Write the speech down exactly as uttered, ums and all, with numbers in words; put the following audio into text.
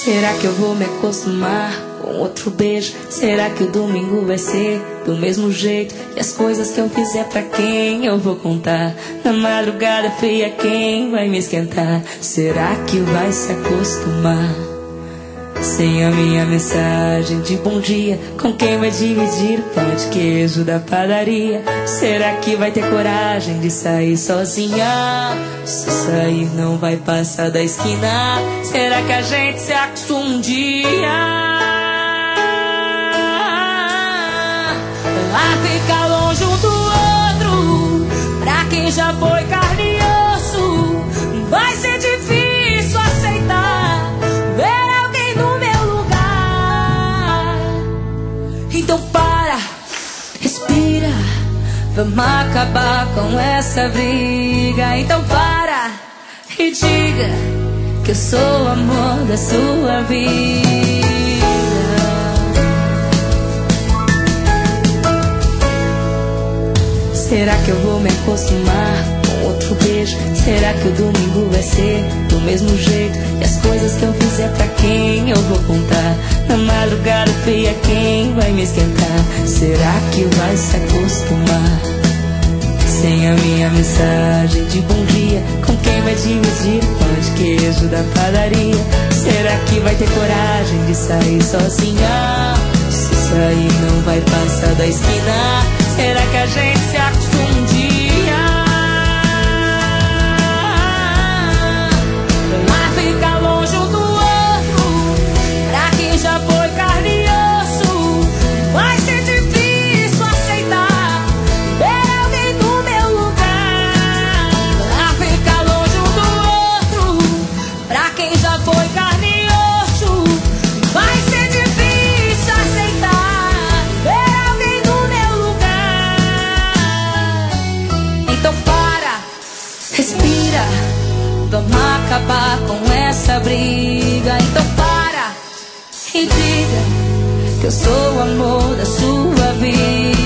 Será que eu vou me acostumar com outro beijo? Será que o domingo vai ser do mesmo jeito? E as coisas que eu fizer pra quem eu vou contar? Na madrugada fria quem vai me esquentar? Será que vai se acostumar sem a minha mensagem de bom dia? Com quem vai dividir o pão de queijo da padaria? Será que vai ter coragem de sair sozinha? Se sair não vai passar da esquina. Será que a gente se acostuma um dia a ficar longe um do outro? Pra quem já foi carne e osso, vai ser difícil aceitar ver alguém no meu lugar. Então para, respira, vamos acabar com essa briga. Então para e diga que eu sou o amor da sua vida. Será que eu vou me acostumar com outro beijo? Será que o domingo vai ser do mesmo jeito? E as coisas que eu fizer pra quem eu vou contar? Na madrugada fria quem vai me esquentar? Será que vai se acostumar sem a minha mensagem de bom dia? Com quem vai dividir o pão de queijo da padaria? Será que vai ter coragem de sair sozinha? Se sair não vai passar da esquina. Será que a gente se acostuma um dia a ficar longe um do outro? Pra quem já foi carne e osso, vai ser difícil aceitar ver alguém no meu lugar. A ficar longe um do outro, pra quem já foi carne e osso, vai ser difícil aceitar ver alguém no meu lugar. Então para, respira, vamos acabar com essa briga. Então para e diga que eu sou o amor da sua vida.